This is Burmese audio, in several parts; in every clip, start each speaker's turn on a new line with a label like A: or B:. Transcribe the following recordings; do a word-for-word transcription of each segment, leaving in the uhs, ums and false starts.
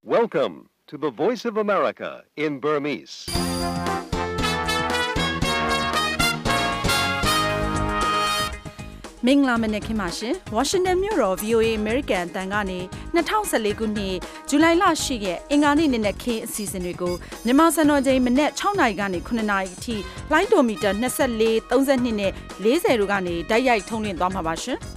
A: Welcome to the Voice of America in Burmese.
B: ။မင်္ဂလာမနက်ခင်းပါရှင်။ Washington မြို့တော် V O A American အသံကနေ၂၀၁၄ခုနှစ်ဇူလိုင်လ၈ရက်အင်္ဂါနေ့နနက်ခင်းအစီအစဉ်တွေကိုမြန်မာစံတော်ချိန်မနက်၆နာရီကနေ၇နာရီအထိလိုင်းဒိုမီတာ၂၄ ၃၂နဲ့၄၀တို့ကနေတိုက်ရိုက်ထုတ်လွှင့်သွားမှာပါရှင်။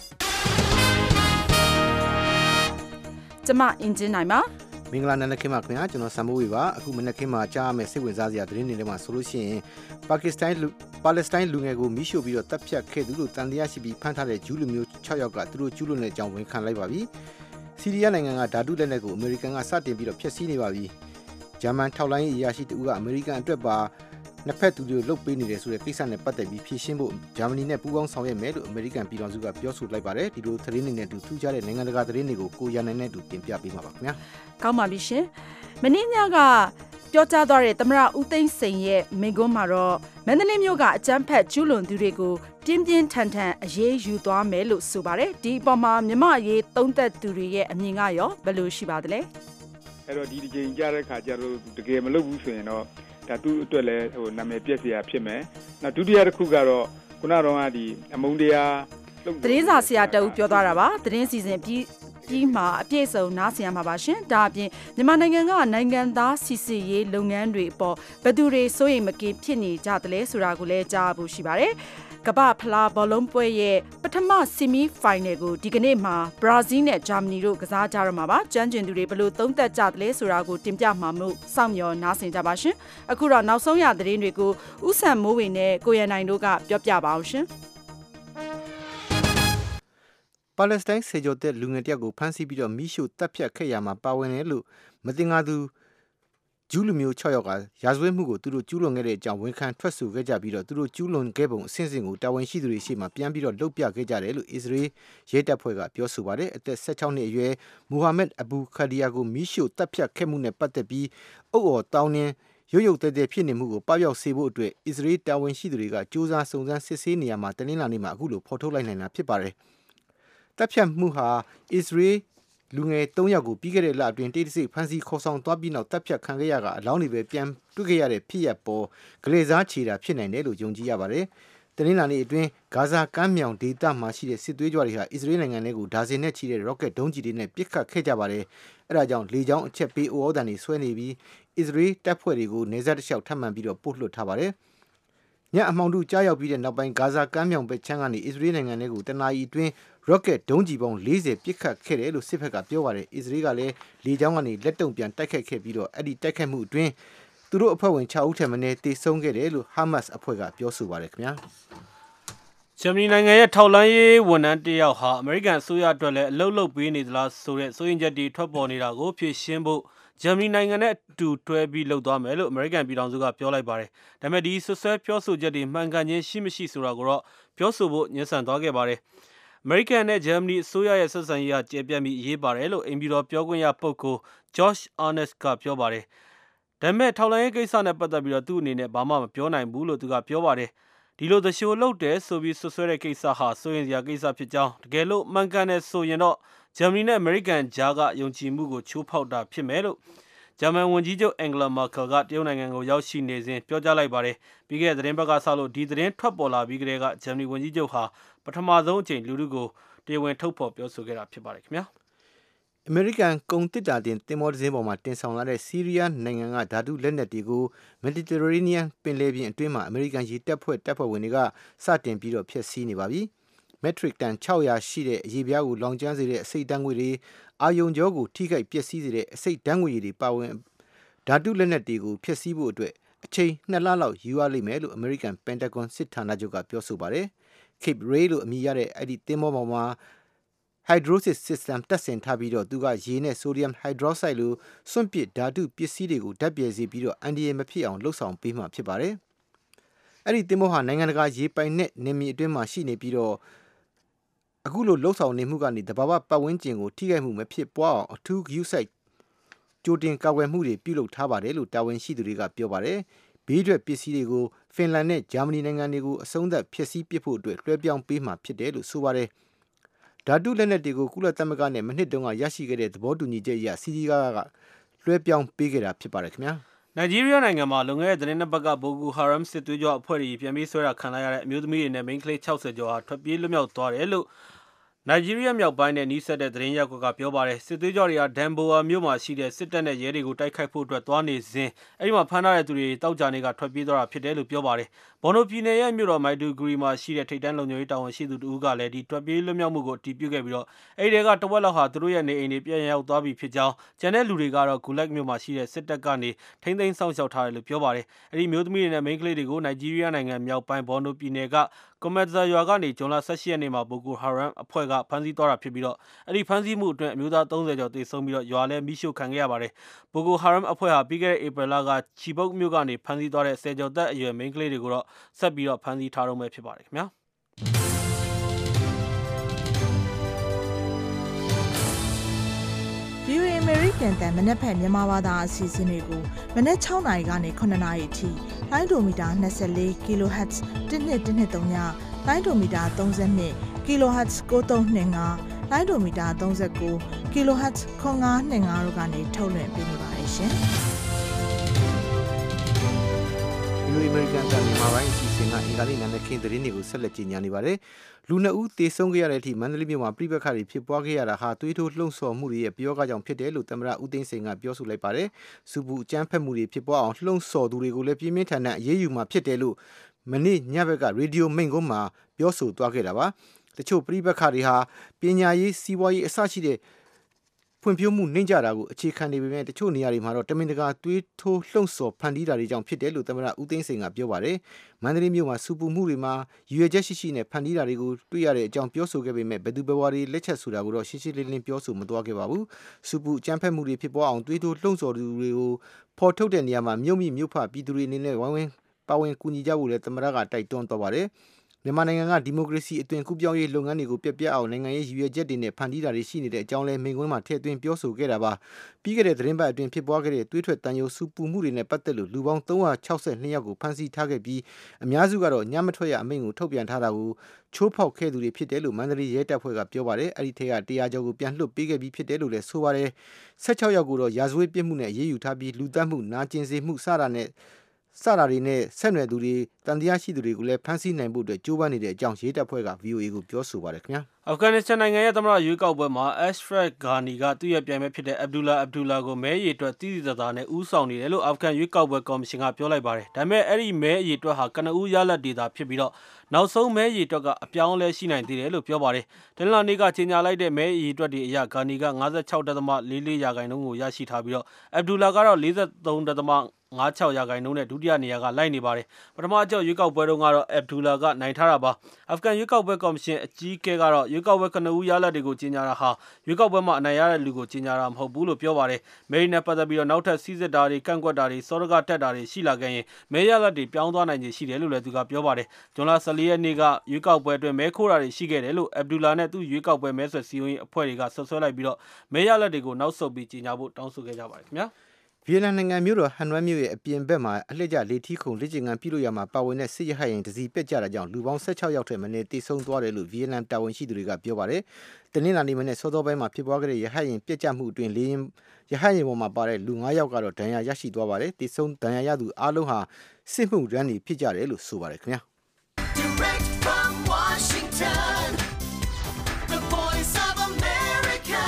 B: ကျမအင်ဂျင်နိုင်ပါ
C: မင်္ဂလာနံနက်ခင်းပါခင်ဗျာကျွန်တော်ဆမ်မိုးဝေပါအခုမနက်ခင်းမှာကြားရမယ့်စိတ်ဝင်စားစရာသတင်းတွေထဲမှာဆိုလို့ရှိရင်ပါကစ္စတန်ပါလက်စတိုင်းလူငယ်ကိုမိရှို့ပြီးတော့တပ်ဖြတ်ခဲ့သူလို့တန်တရားရှိပြီးဖမ်းထားတဲ့ဂျူးလူမျိုး၆ယောက်ကသူတို့ကျူးလွန်တဲ့အကြောင်းဝန်ခံလိုက်ပါပြီစီးရီးယားနိုင်ငံကဓာတုလက်နက်ကိုအမေရိကန်ကစတင်ပြီးတော့ဖျက်ဆီးနေပါပြီဂျာမန်ထောက်လိုင်းရေးအရာရှိတူကအမေရိကန်အတွက်ပါနှစ်ဖက်သူတွေလှုပ်ပေးနေတယ်ဆိုတဲ့ကိစ္စနဲ့ပတ်သက်ပြီးဖြေရှင်းဖို့ဂျာမနီနဲ့ပူးပေါင်းဆောင်ရွက်မယ်လို့အမေရိကန်ပြည်ထောင်စုကပြောဆိုလိုက်ပါတယ်ဒီလိုသတင်းတွေနဲ့အတူထူးခြားတဲ့နိုင်ငံတကာသတင်းတွေကိုကိုရန်နိုင်နဲ့အတူတင်ပြပေးမှာပါခင်ဗျာ
B: ကောင်းပါပြီရှင်မင်းညကပြောကြားသွားတဲ့သမ္မတဦးသိန်းစိန်ရဲ့မိန့်ခွန်းမှာတော့မန္တလေးမြို့ကအကြမ်းဖက်ကျူးလွန်သူတွေကိုပြင်းပြင်းထန်ထန်အရေးယူသွားမယ်လို့ဆိုပါတယ်ဒီအပေါ်မှာမြန်မာအရေးသုံးသပ်သူတွေရဲ့အမြင်ကရောဘယ်လိုရှိပါသလဲ
D: အဲ့တော့ဒီဒီချိန်ကြားတဲ့ခါကျတော့တကယ်မလုပ်ဘူးဆိုရင်တော့ဒါသူ့အတွက်လည်းဟိုနာမည်ပြည့်စရာဖြစ်မယ်နောက်ဒုတိယတစ်ခုကတော့ခုနကတော့ဒီအမုန်းတရား
B: သတင်းစာဆရာတဦးပြောသွားတာပါသတင်းစီစဉ်ပြီးပြီးမှအပြည့်စုံနားဆင်ရမှာပါရှင်ဒါအပြင်မြန်မာနိုင်ငံကနိုင်ငံသားစီစစ်ရေးလုပ်ငန်းတွေအပေါ်ဘယ်သူတွေစိုးရိမ်မကင်းဖြစ်နေကြသလဲဆိုတာကိုလည်းကြားဖို့ရှိပါတယ်ကမ္ဘာဖလားဘောလုံးပွဲရဲ့ပထမဆီမီဖိုင်နယ်ကိုဒီကနေ့မှာဘရာဇီးနဲ့ဂျာမနီတို့ကစားကြရမှာပါကျွမ်းကျင်သူတွေဘယ်လိုသုံးသပ်ကြသလဲဆိုတာကိုတင်ပြမှာမို့စောင့်မျှော်နားဆင်ကြပါရှင်အခုတော့နောက်ဆုံးရသတင်းတွေကိုဥဆန်မိုးဝေနဲ့ကိုရန်နိုင်တို့ကပြောပြပါအောင်ရှင်
C: ပါလက်စတိုင်းစေဂျိုတဲ့လူငယ်တယောက်ကိုဖမ်းဆီးပြီးတော့မိရှုတပ်ဖြတ်ခဲ့ရမှာပါဝင်တယ်လို့မတင်ငါသူဂျူးလူမျိုး၆ယောက်ကရာဇဝတ်မှုကိုသူတို့ကျူးလွန်ခဲ့တဲ့အကြောင်းဝန်ခံထွက်ဆိုခဲ့ကြပြီးတော့သူတို့ကျူးလွန်ခဲ့ပုံအစဉ်စဉ်ကိုတာဝန်ရှိသူတွေရှေ့မှာပြန်ပြီးတော့လှုပ်ပြခဲ့ကြတယ်လို့အစ္စရေးရဲတပ်ဖွဲ့ကပြောဆိုပါတယ်အသက်၁၆နှစ်အရွယ်မူဟာမက်အဘူခါဒီယာကိုမိရှုတပ်ဖြတ်ခဲ့မှုနဲ့ပတ်သက်ပြီးအုပ်အော်တောင်းနှင်းရုပ်ရုပ်သဲသဲဖြစ်နေမှုကိုပပျောက်စေဖို့အတွက်အစ္စရေးတာဝန်ရှိသူတွေကစူးစမ်းစုံစမ်းစစ်ဆေးနေရမှာတနင်္လာနေ့မှာအခုလိုဖော်ထုတ်လိုက်နိုင်တာဖြစ်ပါတယ်တပ်ဖြတ်မှုဟာအစ္စရေးလူငယ်၃ယောက်ကိုပြီးခဲ့တဲ့လအတွင်းတိတ်တဆိတ်ဖမ်းဆီးခေါ်ဆောင်သွားပြီးနောက်တပ်ဖြတ်ခံခဲ့ရကအလောင်းတွေပဲပြန်တွေ့ခဲ့ရတဲ့ဖြစ်ရပ်ပေါ်ဂလေစားချေတာဖြစ်နိုင်တယ်လို့ယုံကြည်ရပါတယ်။တနင်္လာနေ့အတွင်းဂါဇာကမ်းမြောင်ဒေသမှာရှိတဲ့စစ်သွေးကြွတွေဟာအစ္စရေးနိုင်ငံထဲကိုဒါဇင်နဲ့ချီတဲ့ rocket ဒုံးကျည်တွေနဲ့ပစ်ခတ်ခဲ့ကြပါတယ်။အဲဒါကြောင့်လေကြောင်းအချက်ပေးဩဝါဒတွေဆွဲနေပြီးအစ္စရေးတပ်ဖွဲ့တွေကိုနေဆက်တစ်လျှောက်ထပ်မံပြီးတော့ပို့လွှတ်ထားပါတယ်။ညအမှောင်ထုကြားရောက်ပြီးတဲ့နောက်ပိုင်းဂါဇာကမ်းမြောင်ဘက်ခြမ်းကနေအစ္စရေးနိုင်ငံထဲကိုတနအီအတွင်း rocket ဒုံးကျည်ပေါင်း၄၀ပစ်ခတ်ခဲ့တယ်လို့စစ်ဘက်ကပြောပါတယ်အစ္စရေးကလည်းလေကြောင်းကနေလက်တုံပြန်တိုက်ခတ်ခဲ့ပြီးတော့အဲ့ဒီတိုက်ခတ်မှုအတွင်းသူတို့အဖွဲ့ဝင်၆ဦးထက်မနည်းတေဆုံးခဲ့တယ်လို့ Hamas အဖွဲ့ကပြောဆိုပါတယ်ခင်ဗျာ
E: ဂျာမနီနိုင်ငံရဲ့ထောက်လှမ်းရေးဝန်ထမ်းတယောက်ဟာအမေရိကန်အစိုးရအတွက်လည်းအလုပ်လုပ်ပေးနေသလားဆိုတဲ့စိုးရိမ်ချက်တွေထွက်ပေါ်နေတာကိုဖြေရှင်းဖို့ဂျာမနီနိုင်ငံနဲ့အတူတွဲပြီးလှုပ်သွားမယ်လို့အမေရိကန်ပြည်ထောင်စုကပြောလိုက်ပါတယ်။ဒါပေမဲ့ဒီဆွဆွဲပြောဆိုချက်တွေမှန်ကန်ခြင်းရှိမရှိဆိုတာကိုတော့ပြောဆိုဖို့ညှဉ်းဆန်သွားခဲ့ပါတယ်။အမေရိကန်နဲ့ဂျာမနီအစိုးရရဲ့ဆက်ဆံရေးကကျေပြန့်ပြီးရေးပါတယ်လို့အိမ်ပြည်တော်ပြောခွင့်ရပုဂ္ဂိုလ် Josh Earnest ကပြောပါတယ်။ဒါပေမဲ့ထောက်လှမ်းရေးကိစ္စနဲ့ပတ်သက်ပြီးတော့သူ့အနေနဲ့ဘာမှမပြောနိုင်ဘူးလို့သူကပြောပါတယ်။ဒီလိုသရှိုးလုပ်တယ်ဆိုပြီးဆွဆွဲတဲ့ကိစ္စဟာစိုးရင်စရာကိစ္စဖြစ်ကြောင်းတကယ်လို့မှန်ကန်တယ်ဆိုရင်တော့ဂျာမနီနဲ့အမေရိကန်ကြားကယုံကြည်မှုကိုချိုးဖောက်တာဖြစ်မယ်လို့ဂျာမန်ဝန်ကြီးချုပ်အင်ဂလာမာကယ်ကတရုတ်နိုင်ငံကိုရောက်ရှိနေစဉ်ပြောကြားလိုက်ပါတယ်။ပြီးခဲ့တဲ့သတင်းပတ်ကစလို့ဒီသတင်းထွက်ပေါ်လာပြီးကတည်းကဂျာမနီဝန်ကြီးချုပ်ဟာပထမဆုံးအကြိမ်လူထုကိုတရားဝင်ထုတ်ဖော်ပြောဆိုခဲ့တာဖြစ်ပါတယ်ခင်ဗျာ
C: ။အမေရိကန်ကုန်တစ်တာတင်တင်မောဒဇင်းပေါ်မှာတင်ဆောင်လာတဲ့ဆီးရီးယားနိုင်ငံကဓာတုလက်နက်တွေကို Mediterranean ပင်လယ်ပြင်အတွင်းမှာအမေရိကန်ရေတပ်ဖွဲ့တပ်ဖွဲ့ဝင်တွေကစတင်ပြီးတော့ဖျက်ဆီးနေပါပြီ။ metric တန်၆၀၀ရှိတဲ့အရေးပြားကိုလောင်ကျွမ်းစေတဲ့အစိတ်တန်းငွေတွေအာယုံကြောကိုထိခိုက်ပျက်စီးစေတဲ့အစိတ်တန်းငွေတွေပါဝင်ဓာတုလက်နက်တွေကိုဖျက်ဆီးဖို့အတွက်အချိန်နှစ်လလောက်ယူရလိမ့်မယ်လို့ American Pentagon စစ်ဌာနချုပ်ကပြောဆိုပါတယ်။ Cape Ray လို့အမည်ရတဲ့အဲ့ဒီသင်္ဘောပေါ်မှာ hydrosis system တက်ဆင်ထားပြီးတော့သူကရေနဲ့ sodium hydroxide လိုစွန့်ပစ်ဓာတုပစ္စည်းတွေကိုဓာတ်ပြဲစေပြီးတော့အန်ဒီရမဖြစ်အောင်လှုပ်ဆောင်ပေးမှဖြစ်ပါတယ်။အဲ့ဒီသင်္ဘောဟာနိုင်ငံတကာရေပိုင်နဲ့နေမီအတွင်းမှာရှိနေပြီးတော့အခုလိုလှုပ်ဆောင်နေမှုကနေတဘာဝပတ်ဝန်းကျင်ကိုထိခိုက်မှုမဖြစ်ပွားအောင်အထူးဂရုစိုက်ကြိုတင်ကာကွယ်မှုတွေပြုလုပ်ထားပါတယ်လို့တာဝန်ရှိသူတွေကပြောပါတယ်။ဘေးထွက်ပစ္စည်းတွေကိုဖင်လန်နဲ့ဂျာမနီနိုင်ငံတွေကိုအဆုံးသတ်ဖျက်ဆီးပစ်ဖို့အတွက်လွှဲပြောင်းပေးမှဖြစ်တယ်လို့ဆိုပါတယ်။ဓာတုလက်နက်တွေကိုကုလသမဂ္ဂနဲ့မနှစ်တုန်းကရရှိခဲ့တဲ့သဘောတူညီချက်အရစီဒီကာကလွှဲပြောင်းပေးခဲ့တာဖြစ်ပါတယ်ခင်ဗျာ
E: နိုင်ဂျီးရီးယားနိုင်ငံမှာလွန်ခဲ့တဲ့သတင်းနှစ်ပတ်ကဘိုဂူဟာရမ်စစ်သွေးကြွအဖွဲ့တွေပြန်ပြီးဆွဲတာခံလိုက်ရတဲ့အမျိုးသမီးတွေနဲ့မိန်းကလေး၆၀ကျော်ဟာထွက်ပြေးလွတ်မြောက်သွားတယ်လို့နိုင်ဂျီးရီးယားမြောက်ပိုင်းနဲ့နီးစပ်တဲ့သတင်းရပ်ကွက်ကပြောပါတယ်စစ်သွေးကြွတွေကဒန်ဘိုဝါမြို့မှာရှိတဲ့စစ်တပ်နဲ့ရဲတွေကိုတိုက်ခိုက်ဖို့အတွက်သွားနေစဉ်အဲဒီမှာဖမ်းထားတဲ့သူတွေတောက်ကြနေကထွက်ပြေးသွားတာဖြစ်တယ်လို့ပြောပါတယ်ဘော်နိုပြည်နယ်ရဲ့မြို့တော်မိုက်ဒူဂရီမှာရှိတဲ့ထိပ်တန်းလုံခြုံရေးတာဝန်ရှိသူတဦးကလည်းဒီထွက်ပြေးလွတ်မြောက်မှုကိုအတည်ပြုခဲ့ပြီးတော့အဲဒီတွေကတဝက်လောက်ဟာသူတို့ရဲ့နေအိမ်တွေပြန်ရောက်သွားပြီဖြစ်ကြောင်းကျန်တဲ့လူတွေကတော့ဂူလက်မြို့မှာရှိတဲ့စစ်တပ်ကနေထိန်းသိမ်းဆောင်ရှောက်ထားတယ်လို့ပြောပါတယ်အဲဒီမျိုးသမီးတွေနဲ့မိန်းကလေးတွေကိုနိုင်ဂျီးရီးယားနိုင်ငံမြောက်ပိုင်းဘော်နိုပြည်နယ်ကကွန်မက်ဇာရွာကနေဇွန်လ၁၈ရက်နေ့မှာဘိုဂူဟာရမ်အဖွဲ့ကဖမ်းဆီးသွားတာဖြစ်ပြီးတော့အဲဒီဖမ်းဆီးမှုအတွင်းအမျိုးသား၃၀ကျော်သေဆုံးပြီးတော့ရွာလည်းမိရှို့ခံခဲ့ရပါတယ်ဘိုဂူဟာရမ်အဖွဲ့ဟာပြီးခဲ့တဲ့ဧပြီလကချီဘုတ်မြို့ကနေဖမ်းဆီးသွားတဲ့ဆယ်ကျော်သက်အရွယ်မိန်းကလေးတွေကိုတော့ဆက်ပြီးတော့ဖမ်းဆီးထားတော့မယ်ဖြစ်ပါတယ်ခင်ဗျာ
F: ဗီအိုအေ American တန်မနက်ဖြန်မြန်မာဘာသာအစီအစဉ်တွေကိုမနက်၆နာရီကနေခုနှစ်နာရီအထိလိုင်းဒိုမီတာ၂၄ kHz တစ်နှစ်တစ်နှစ်သုံးညလိုင်းဒိုမီတာ၃၂ kHz ကိုသုံးနှစ်ငါလိုင်းဒိုမီတာ၃၉ kHz ခွန်ငါးနှစ်ငါတို့ကနေထုတ်လွှင့်ပေးနေပါတယ်ရှင်
C: လူအမေရိကန်တန်မြန်မာပိုင်းအစီအစဉ်ကအင်္ဂါနေ့နံနက်ခင်းသတင်းတွေကိုဆက်လက်ကြီးညာနေပါတယ်လူနှစ်ဦးသေဆုံးခဲ့ရတဲ့အထိမန္တလေးမြို့မှာပြိပခါတွေဖြစ်ပွားခဲ့ရတာဟာသွေးထိုးလှုံ့ဆော်မှုတွေရဲ့ပြောကကြောင့်ဖြစ်တယ်လို့သမ္မတဦးသိန်းစိန်ကပြောဆိုလိုက်ပါတယ်စူပူအကြမ်းဖက်မှုတွေဖြစ်ပွားအောင်လှုံ့ဆော်သူတွေကိုလည်းပြင်းပြင်းထန်ထန်အရေးယူမှာဖြစ်တယ်လို့မနေ့ညဘက်ကရေဒီယိုမိန့်ခွန်းမှာပြောဆိုသွားခဲ့တာပါတချို့ပြိပခါတွေဟာပညာရေးစီးပွားရေးအစရှိတဲ့ဖွံ့ဖြိုးမှုနှိမ့်ကြတာကိုအခြေခံနေပေမဲ့တချို့နေရာတွေမှာတော့တမင်တကာသွေးထိုးလှုံ့ဆော်ဖန်တီးတာတွေကြောင့်ဖြစ်တယ်လို့သမ္မတဦးသိန်းစိန်ကပြောပါတယ်။မန္တလေးမြို့မှာစူပူမှုတွေမှာရည်ရွယ်ချက်ရှိရှိနဲ့ဖန်တီးတာတွေကိုတွေ့ရတဲ့အကြောင်းပြောဆိုခဲ့ပေမဲ့ဘယ်သူဘယ်ဝါတွေလက်ချက်ဆိုတာကိုတော့ရှင်းရှင်းလင်းလင်းပြောဆိုမသွားခဲ့ပါဘူး။စူပူအကြမ်းဖက်မှုတွေဖြစ်ပေါ်အောင်သွေးထိုးလှုံ့ဆော်သူတွေကိုဖော်ထုတ်တဲ့နေရာမှာမြို့မိမြို့ဖပြည်သူတွေအနေနဲ့ဝိုင်းဝန်းပါဝင်ကူညီကြဖို့လည်းသမ္မတကတိုက်တွန်းသွားပါတယ်။မြန်မာနိုင်ငံကဒီမိုကရေစီအသွင်ကူးပြောင်းရေးလုပ်ငန်းတွေကိုပြပြအောင်နိုင်ငံရေးရည်ရွယ်ချက်တွေနဲ့ဖန်တီးတာတွေရှိနေတဲ့အကြောင်းလဲမိန့်ခွန်းမှာထည့်သွင်းပြောဆိုခဲ့တာပါပြီးခဲ့တဲ့သတင်းပတ်အတွင်းဖြစ်ပွားခဲ့တဲ့သွေးထွက်တန်ယိုစုပူမှုတွေနဲ့ပတ်သက်လို့လူပေါင်း၃၆၂ယောက်ကိုဖမ်းဆီးထားခဲ့ပြီးအများစုကတော့ညမထွက်ရအမိန့်ကိုထုတ်ပြန်ထားတာကိုချိုးဖောက်ခဲ့သူတွေဖြစ်တယ်လို့မန္တလေးရဲတပ်ဖွဲ့ကပြောပါတယ်အဲ့ဒီထက်ကတရားကျော်ကိုပြန်လွှတ်ပေးခဲ့ပြီးဖြစ်တယ်လို့လည်းဆိုပါတယ်၁၆ယောက်ကိုတော့ရာဇဝတ်ပြစ်မှုနဲ့ရေးယူထားပြီးလူသတ်မှုနာကျင်စေမှုစတာနဲ့စတာတွေနဲ့ဆက်နွယ်သူတွေတန်တရားရှိသူတွေကိုလည်းဖမ်းဆီးနိုင်ဖို့အတွက်ကြိုးပမ်းနေတဲ့အကြောင်းရေးတပ်ဖွဲ့က ဗီအိုအေ ကိုပြောဆိုပါတယ်ခင်ဗျာ
E: အာဖဂန်နစ္စတန်နိုင်ငံရဲ့သမ္မတရွေးကောက်ပွဲမှာ Ashraf Ghani ကသူ့ရဲ့ပြိုင်ဘက်ဖြစ်တဲ့ Abdullah Abdullah ကိုမဲရည်အတွက်တည်တည်သာသာနဲ့ဦးဆောင်နေတယ်လို့အာဖဂန်ရွေးကောက်ပွဲကော်မရှင်ကပြောလိုက်ပါတယ်ဒါပေမဲ့အဲ့ဒီမဲရည်အတွက်ဟာကနဦးရလဒ်ဒေတာဖြစ်ပြီးတော့နောက်ဆုံးမဲရည်အတွက်ကအပြောင်းလဲရှိနိုင်သေးတယ်လို့ပြောပါတယ်တနင်္လာနေ့ကကြေညာလိုက်တဲ့မဲရည်အတွက်တွေအရ Ghani က၅၆.၄၄ရာခိုင်နှုန်းကိုရရှိထားပြီးတော့ Abdullah ကတော့၄၃.၅၆ရာခိုင်နှုန်းနဲ့ဒုတိယနေရာကလိုက်နေပါတယ်ပထမအကြော့ရွေးကောက်ပွဲတုန်းကတော့ Abdullah ကနိုင်ထားတာပါအာဖဂန်ရွေးကောက်ပွဲကော်မရှင်အကြီးအကဲကတော့ရွေးကောက်ပွဲကနဦးရလဒ်တွေကိုကြီးညာတာဟာရွေးကောက်ပွဲမှာအနိုင်ရတဲ့လူကိုကြီးညာတာမဟုတ်ဘူးလို့ပြောပါတယ်မဲရီနဲ့ပတ်သက်ပြီးတော့နောက်ထပ်စီးစစ်တာတွေကန့်ကွက်တာတွေစောရကတက်တာတွေရှိလာခဲ့ရင်မဲရလဒ်တွေပြောင်းသွားနိုင်ခြေရှိတယ်လို့လည်းသူကပြောပါတယ်ဇွန်လ၁၄ရက်နေ့ကရွေးကောက်ပွဲအတွင်းမဲခိုးတာတွေရှိခဲ့တယ်လို့ Abdullah နဲ့သူ့ရွေးကောက်ပွဲမဲဆွယ်စည်းရုံးရေးအဖွဲ့တွေကဆွဆွဲလိုက်ပြီးတော့မဲရလဒ်တွေကိုနောက်ဆုတ်ပြီးကြီးညာဖို့တောင်းဆိုခဲ့ကြပါတယ်ခင်ဗျာ
C: ဗီယက်နမ်နိုင်ငံမြို့တော်ဟန်နွိုင်းမြို့ရဲ့အပြင်ဘက်မှာအလှည့်ကျလေထီးခုံလက်ကျင်ကန်ပြုလို့ရမှာပါဝင်တဲ့စစ်ရဟတ်ယာဉ်တစ်စီးပျက်ကျတာကြောင့်လူပေါင်း၁၆ယောက်ထက်မနည်းတေဆုံးသွားတယ်လို့ဗီယက်နမ်တာဝန်ရှိသူတွေကပြောပါတယ်။တနင်္လာနေ့မနေ့စောစောပိုင်းမှာဖြစ်ပွားခဲ့တဲ့ရဟတ်ယာဉ်ပျက်ကျမှုအတွင်းလေယာဉ်ရဟတ်ယာဉ်ပေါ်မှာပါတဲ့လူ၅ယောက်ကတော့ဒဏ်ရာရရှိသွားပါတယ်။တေဆုံးဒဏ်ရာရသူအားလုံးဟာစစ်မှုရန်တွေဖြစ်ကြတယ်လို့ဆိုပါတယ်ခင်ဗျာ။ Direct from Washington, the voice of America,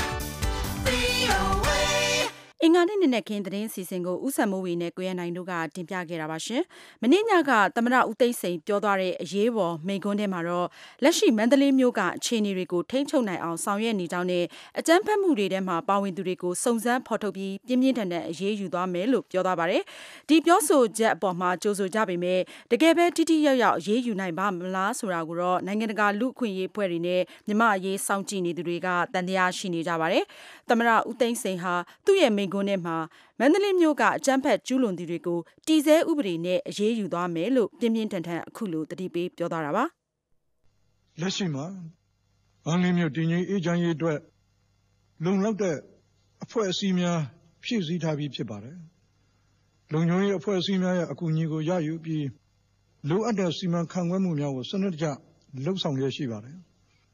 B: အင်္ဂါနေ့နေ့နဲ့ခင်းသတင်းစီစဉ်ကိုဦးစံမိုးဝေနဲ့ကိုရနိုင်တို့ကတင်ပြခဲ့တာပါရှင်။မနေ့ညကသမ္မတဦးသိန်းစိန်ပြောသွားတဲ့အရေးပေါ်မိန့်ခွန်းထဲမှာတော့လက်ရှိမန္တလေးမြို့ကအခြေအနေတွေကိုထိန်းချုပ်နိုင်အောင်ဆောင်ရွက်နေကြောင်းနဲ့အကြမ်းဖက်မှုတွေထဲမှာပါဝင်သူတွေကိုစုံစမ်းဖော်ထုတ်ပြီးပြင်းပြင်းထန်ထန်အရေးယူသွားမယ်လို့ပြောသွားပါတယ်။ဒီပြောဆိုချက်အပေါ်မှာကြိုဆိုကြပေမဲ့တကယ်ပဲတိတိယောက်ယောက်အရေးယူနိုင်ပါမလားဆိုတာကိုတော့နိုင်ငံတကာလူ့အခွင့်အရေးဖွဲ့တွေနဲ့မြန်မာအရေးစောင့်ကြည့်နေသူတွေကတန်တရားရှိနေကြပါတယ်။သမ္မတဦးသိန်းစိန်ဟာသူ့ရဲ့မိန့်ခွန်းထဲမှာမန္တလေးမြို့ကအကြမ်းဖက်ကျူးလွန်သူတွေကိုတည်ဆဲဥပဒေနဲ့အရေးယူသွားမယ်လို့ပြင်းပြင်းထန်ထန်အခုလိုတတိပေးပြောသွားတာပါ
G: လက်ရှိမှာမန္တလေးမြို့တည်ငြိမ်အေးချမ်းရေးအတွက်လုံလောက်တဲ့အဖွဲ့အစည်းများဖြည့်ဆည်းထားပြီးဖြစ်ပါတယ်လုံခြုံရေးအဖွဲ့အစည်းများရဲ့အကူအညီကိုရယူပြီးလိုအပ်တဲ့စီမံခန့်ခွဲမှုများကိုစနစ်တကျလှုပ်ဆောင်ရရှိပါတယ်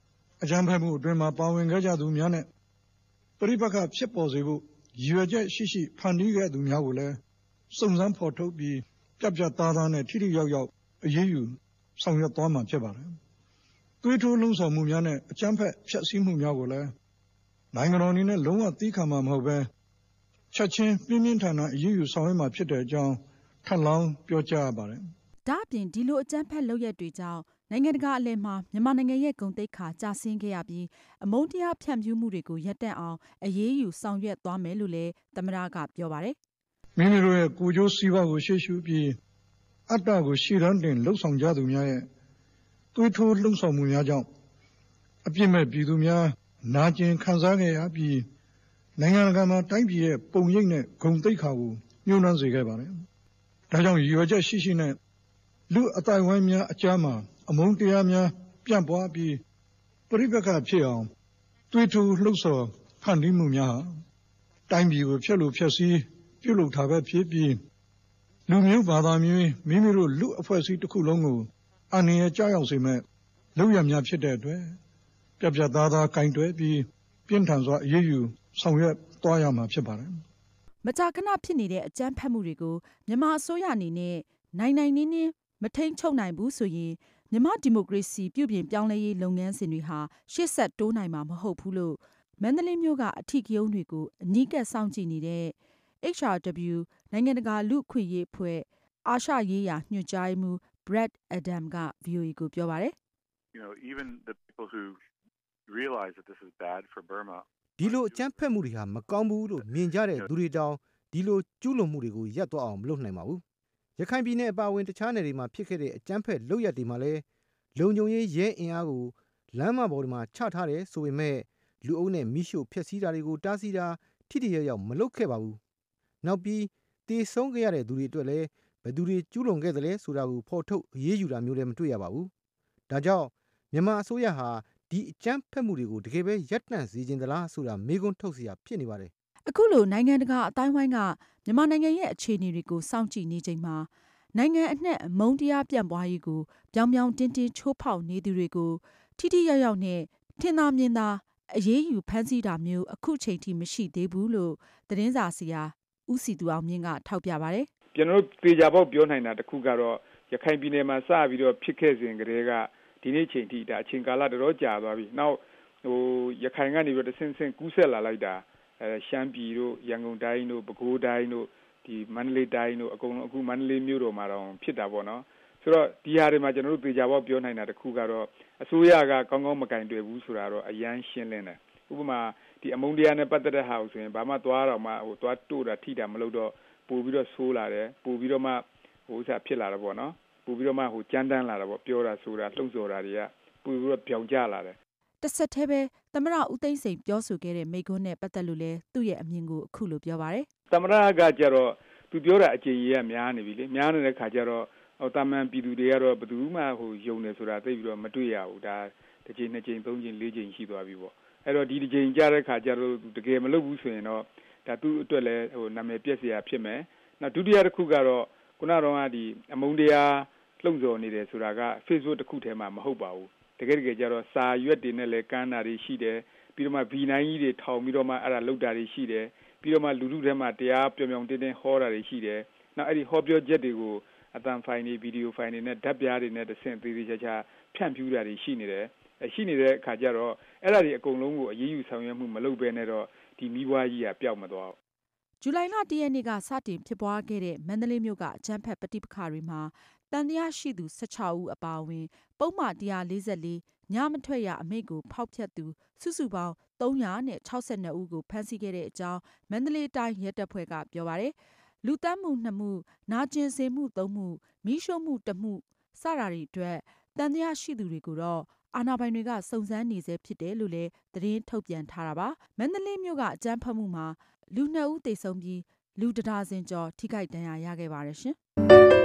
G: အကြမ်းဖက်မှုအတွင်းမှာပါဝင်ခဲ့ကြသူများနဲ့ပဋိပက္ခဖြစ်ပေါ်စေဖို့ရည်ရွယ်ချက်ရှိရှိဖန်တီးခဲ့သူများကိုလည်းစုံစမ်းဖော်ထုတ်ပြီးပြတ်ပြတ်သားသားနဲ့ထိထိရောက်ရောက်အရေးယူဆောင်ရွက်သွားမှာဖြစ်ပါတယ်။သွေးထိုးလှုံ့ဆော်မှုများနဲ့အကြမ်းဖက်ဖျက်ဆီးမှုများကိုလည်းနိုင်ငံတော်အနေနဲ့လုံးဝသီးခံမှာမဟုတ်ဘဲချက်ချင်းပြင်းပြင်းထန်ထန်အရေးယူဆောင်ရွက်မှာဖြစ်တဲ့အကြောင်းထပ်လောင်းပြောကြားရပါတယ်
B: ။ဒါ့အပြင်ဒီလိုအကြမ်းဖက်လုပ်ရက်တွေကြောင့်နိုင်ငံတကာအလယ်မှာမြန်မာနိုင်ငံရဲ့ဂုဏ်သိက္ခာကျဆင်းခဲ့ရပြီးအမုန်းတရားဖြန့်ဖြူးမှုတွေကိုရပ်တန့်အောင်အရေးယူဆောင်ရွက်သွားမယ်လို့လည်းသမ္မတကပြောပါတယ်
G: ။မိမိတို့ရဲ့ကိုယ်ကျိုးစီးပွားကိုရှေ့ရှုပြီးအတ္တကိုရှေ့တန်းတင်လှုပ်ဆောင်ကြသူများရဲ့သွေးထိုးလှုံ့ဆော်မှုများကြောင့်အပြစ်မဲ့ပြည်သူများနာကျင်ခံစားခဲ့ရပြီးနိုင်ငံတကာမှာတိုင်းပြည်ရဲ့ပုံရိပ်နဲ့ဂုဏ်သိက္ခာကိုညှိုးနှွမ်းစေခဲ့ပါတယ်။ဒါကြောင့်ရည်ရွယ်ချက်ရှိရှိနဲ့လူအသိုက်အဝိုင်းများအကြားမှာအမုန်းတရားများပြန့်ပွားပြီးပဋိပက္ခဖြစ်အောင်သွေးထိုးလှုပ်ဆော်ဖန်တီးမှုများတိုင်းပြည်ကိုဖျက်လို့ဖျက်ဆီးပြုလုပ်ထားပဲဖြစ်ပြီးလူမျိုးဘာသာမျိုးမိမိတို့လူအဖွဲ့အစည်းတစ်ခုလုံးကိုအန္တရာယ်ကြောက်ရောက်စေမဲ့လုပ်ရများဖြစ်တဲ့အတွက်ပြပြသားသားကင်တွယ်ပြီးပြင်းထန်စွာအရေးယူဆောင်ရွက်သွားရမှာဖြစ်ပါတယ်
B: ။မကြာခဏဖြစ်နေတဲ့အကြမ်းဖက်မှုတွေကိုမြန်မာအစိုးရအနေနဲ့နိုင်နိုင်နင်းနင်းမထိန်ချုပ်နိုင်ဘူးဆိုရင်မြန်မာဒီမိုကရေစီပြုပြင်ပြောင်းလဲရေးလုပ်ငန်းစဉ်တွေဟာရှေ့ဆက်တိုးနိုင်မှာမဟုတ်ဘူးလို့မန္တလေးမြို့ကအထီးကရုံးတွေကိုအနီးကပ်စောင့်ကြည့်နေတဲ့ H R W နိုင်ငံတကာလူ့အခွင့်အရေးအဖွဲ့အာရှရေးရာညွှန်ကြားရေးမှူး Brad Adam က ဗွီအိုအေကိုပြောပါတယ်
H: ။ You know, even the people who realize that this is bad for Burma
C: ဒီလိုအကြမ်းဖက်မှုတွေဟာမကောင်းဘူးလို့မြင်ကြတဲ့သူတွေတောင်ဒီလိုကျူးလွန်မှုတွေကိုရပ်သွားအောင်မလုပ်နိုင်ပါဘူး။ရခိုင်ပြည်နယ်အပါအဝင်တခြားနယ်တွေမှာဖြစ်ခဲ့တဲ့အကြမ်းဖက်လုပ်ရပ်တွေမှာလည်းလုံခြုံရေးရဲအင်အားကိုလမ်းမပေါ်မှာချထားတယ်ဆိုပေမဲ့လူအုပ်နဲ့မိရှို့ဖျက်ဆီးတာတွေကိုတားဆီးတာထိထိရောက်ရောက်မလုပ်ခဲ့ပါဘူး။နောက်ပြီးတေဆုံးခဲ့ရတဲ့သူတွေအတွက်လည်းဘယ်သူတွေကျူးလွန်ခဲ့သလဲဆိုတာကိုဖော်ထုတ်အရေးယူတာမျိုးလည်းမတွေ့ရပါဘူး။ဒါကြောင့်မြန်မာအစိုးရဟာဒီအကြမ်းဖက်မှုတွေကိုတကယ်ပဲရပ်တန့်စေခြင်းသလားဆိုတာမေးခွန်းထုတ်เสียဖြစ်နေပါတယ်
B: ။အခုလိုနိုင်ငံတကာအတိုင်းဝိုင်းကမြန်မာနိုင်ငံရဲ့အခြေအနေတွေကိုစောင့်ကြည့်နေချိန်မှာနိုင်ငံအနှံ့အမုန်းတရားပြန့်ပွားရေးကိုပြောင်ပြောင်တင်းတင်းချိုးဖောက်နေသူတွေကိုထိထိရောက်ရောက်နဲ့ထင်သာမြင်သာအရေးယူဖမ်းဆီးတာမျိုးအခုချိန်ထိမရှိသေးဘူးလို့သတင်းစာဆရာဦးစီသူအောင်မြင့်ကထောက်ပြပါတယ်
D: ။ကျွန်တော်တို့သေချာပေါက်ပြောနိုင်တာတစ်ခုကတော့ရခိုင်ပြည်နယ်မှာစပြီးတော့ဖြစ်ခဲ့စဉ်ကတည်းကဒီနေ့ချိန်ထိဒါအချိန်ကာလတော်တော်ကြာသွားပြီ။နောက်ဟိုရခိုင်ကနေပြီးတော့တဆင့်ဆင့်ကူးဆက်လာလိုက်တာအဲရှမ်းပြည်တို့ရန်ကုန်တိုင်းတို့ပဲခူးတိုင်းတို့ဒီမန္တလေးတိုင်းတို့အကုန်လုံးအခုမန္တလေးမြို့တော်မှာတော့ဖြစ်တာပေါ့နော်ဆိုတော့ဒီဟာတွေမှာကျွန်တော်တို့သေချာပေါက်ပြောနိုင်တာတစ်ခုကတော့အစိုးရကကောင်းကောင်းမကင်တွယ်ဘူးဆိုတာတော့အရန်ရှင်းလင်းတယ်ဥပမာဒီအမုန်းတရားနဲ့ပတ်သက်တဲ့ဟာကိုဆိုရင်ဘာမှသွားတော့မှဟိုသွားတို့တာထိတာမလုပ်တော့ပို့ပြီးတော့ဆိုးလာတယ်ပို့ပြီးတော့မှဟိုဥစားဖြစ်လာတာပေါ့နော်ပို့ပြီးတော့မှဟိုကြမ်းတမ်းလာတာပေါ့ပြောတာဆိုတာလှုပ်ဆော်တာတွေကပို့ပြီးတော့ပြောင်ကျလာတယ်
B: တစ်ဆက်တည်းပဲသမ္မတဦးသိန်းစိန်ပြောဆိုခဲ့တဲ့မိန့်ခွန်းနဲ့ပတ်သက်လို့လဲသူ့ရဲ့အမြင်ကိုအခုလိုပြောပါတယ်
D: သမ္မတကကြတော့သူပြောတာအကျေကြီးကများနေပြီလေများနေတဲ့ခါကျတော့ဟိုတာမန်ပြည်သူတွေကတော့ဘယ်သူမှဟိုယုံနေဆိုတာသိပြီးတော့မတွေ့ရဘူးဒါတစ်ချိန်နှစ်ချိန်သုံးချိန်လေးချိန်ရှိသွားပြီပေါ့အဲ့တော့ဒီတစ်ချိန်ကြားတဲ့ခါကျတော့တကယ်မလုပ်ဘူးဆိုရင်တော့ဒါသူ့အတွက်လည်းဟိုနာမည်ပြက်စရာဖြစ်မယ်နောက်ဒုတိယတစ်ခုကတော့ခုနကတော့ဒီအမုန်းတရားလှုံ့ဆော်နေတယ်ဆိုတာက Facebook တစ်ခုထဲမှာမဟုတ်ပါဘူးတကယ်တကယ်ကျတော့စာရွက်တွေနဲ့လည်းကမ်းတာတွေရှိတယ်ပြီးတော့မှ ဗီ နိုင် ကြီးတွေထောင်ပြီးတော့မှအဲ့ဒါလုပ်တာတွေရှိတယ်ပြီးတော့မှလူထုထဲမှာတရားပြောင်ပြောင်တင်းတင်းဟောတာတွေရှိတယ်နောက်အဲ့ဒီဟောပြောချက်တွေကိုအသံဖိုင်တွေဗီဒီယိုဖိုင်တွေနဲ့ဓာတ်ပြားတွေနဲ့တဆင့်သေးသေးချာချာဖြန့်ဖြူးတာတွေရှိနေတယ်ရှိနေတဲ့အခါကျတော့အဲ့ဒါတွေအကုန်လုံးကိုအရေးယူဆောင်ရွက်မှုမလုပ်ဘဲနဲ့တော့ဒီမိဘကြီးကပျောက်မသွားဘူး
B: ဇူလိုင်လတရက်နေ့ကစတင်ဖြစ်ပွားခဲ့တဲ့မန္တလေးမြို့ကအကြမ်းဖက်ပဋိပက္ခတွေမှာတန်တရားရှိသူ၁၆ဦးအပါအဝင်ပုံမှန်one forty-fourညမထွက်ရအမိန့်ကိုဖောက်ဖျက်သူစုစုပေါင်းthree hundred sixty-twoဦးကိုဖမ်းဆီးခဲ့တဲ့အကြောင်းမန္တလေးတိုင်းရဲတပ်ဖွဲ့ကပြောပါတယ်။လူသတ်မှုtwoမှုနာကျင်စေမှုthreeမှုမီးရှို့မှုoneမှုစတာတွေအတွက်တန်တရားရှိသူတွေကိုတော့အာဏာပိုင်တွေကစုံစမ်းနေဆဲဖြစ်တယ်လို့လည်းသတင်းထုတ်ပြန်ထားတာပါ။မန္တလေးမြို့ကအကြမ်းဖက်မှုမှာလူtwoဦးသေဆုံးပြီးလူတစ်ဒါဇင်ကျော်ထိခိုက်ဒဏ်ရာရခဲ့ပါတယ်ရှင်။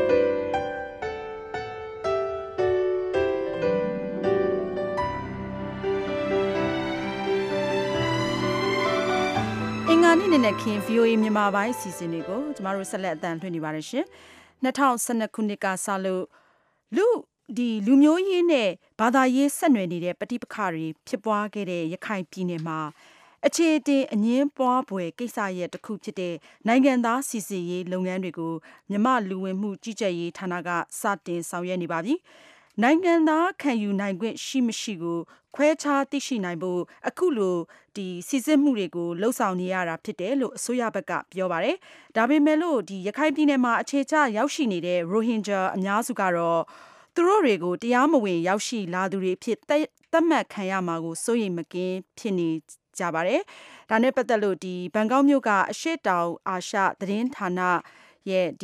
B: အင်္ဂါနေ့နဲ့ခင် ဗီအိုအေ မြန်မာပိုင်းအစီအစဉ်တွေကိုကျမတို့ဆက်လက်အသံလွှင့်နေပါတယ်ရှင်။two thousand twelveခုနှစ်ကစလို့လူဒီလူမျိုးရေးနဲ့ဘာသာရေးဆက်နွယ်နေတဲ့ပဋိပက္ခတွေဖြစ်ပွားခဲ့တဲ့ရခိုင်ပြည်နယ်မှာအခြေတင်အငင်းပွားပွဲကိစ္စရဲ့တစ်ခုဖြစ်တဲ့နိုင်ငံသားစီစစ်ရေးလုပ်ငန်းတွေကိုမြန်မာလူဝင်မှုကြီးကြပ်ရေးဌာနကစတင်ဆောင်ရွက်နေပါပြီ။နိုင်ငံသားခံယူနိုင်ခွင့်ရှိမရှိကိုခွဲခြားသိရှိနိုင်ဖို့အခုလိုဒီစီစစ်မှုတွေကိုလှုပ်ဆောင်နေရတာဖြစ်တယ်လို့အစိုးရဘက်ကပြောပါတယ်။ဒါပေမဲ့လို့ဒီရခိုင်ပြည်နယ်မှာအခြေချရောက်ရှိနေတဲ့ Rohingya အများစုကတော့သူတို့တွေကိုတရားမဝင်ရောက်ရှိလာသူတွေဖြစ်သတ်မှတ်ခံရမှာကိုစိုးရိမ်မကင်းဖြစ်နေကြပါတယ်။ဒါနဲ့ပတ်သက်လို့ဒီဘန်ကောက်မြို့ကအရှေ့တောင်အာရှသတင်းဌာနရဲ့ဒီ